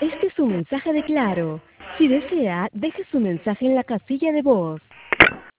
Este es un mensaje de Claro. Si desea, deje su mensaje en la casilla de voz.